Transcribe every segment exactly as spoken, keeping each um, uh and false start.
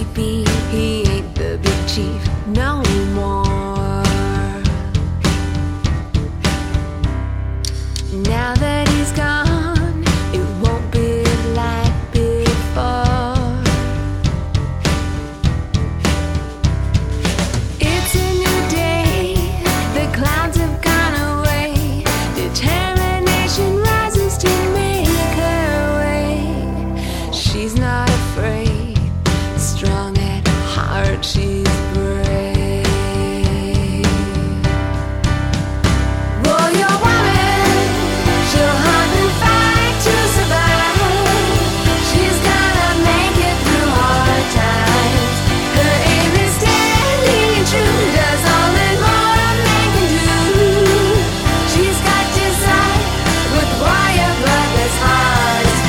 sleepy, he ain't the big chief no more. Now that he's gone, it won't be like before. It's a new day, the clouds have gone away. Determination rises to make her way. She's not afraid, strong at heart, she's brave. Warrior woman, she'll hunt and fight to survive. She's gonna make it through hard times. Her aim is steady and true, does all that mortal man can do. She's got desire with warrior blood that's hard as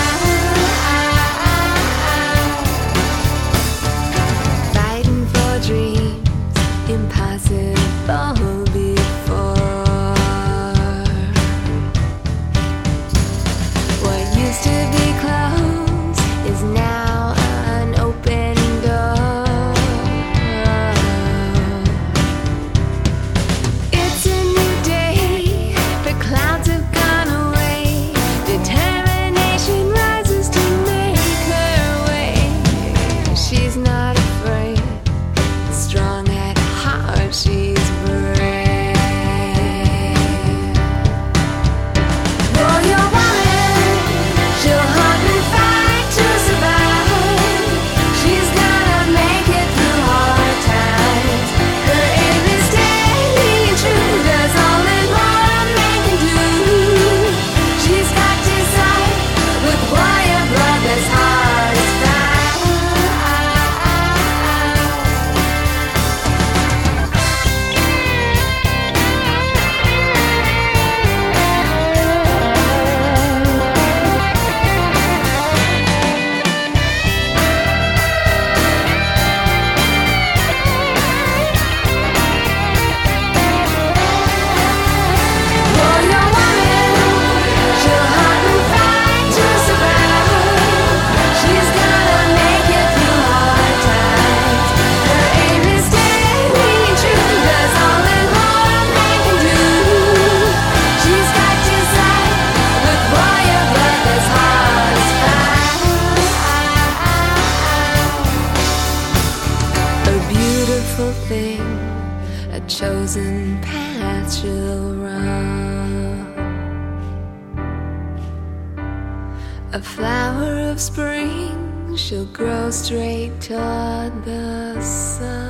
fire. Fighting for dreams impossible before. What used to be closed is now an open door. It's a new day, the clouds have gone away. Determination rises to make her way. She's not afraid, strong at heart, she's brave. Warrior woman, she'll hunt and fight to survive. She's gonna make it through hard times. Her aim is steady and true, does all that mortal man can do. She's got desire with warrior blood that's hard as fire. Warrior woman, she'll hunt and fight to survive. She's gonna make it through hard times. Her aim is steady and true, does all that mortal man can do. She's got desire with warrior blood that's hard as fire. A beautiful thing, a chosen path she'll run. A flower of spring, she'll grow straight toward the sun.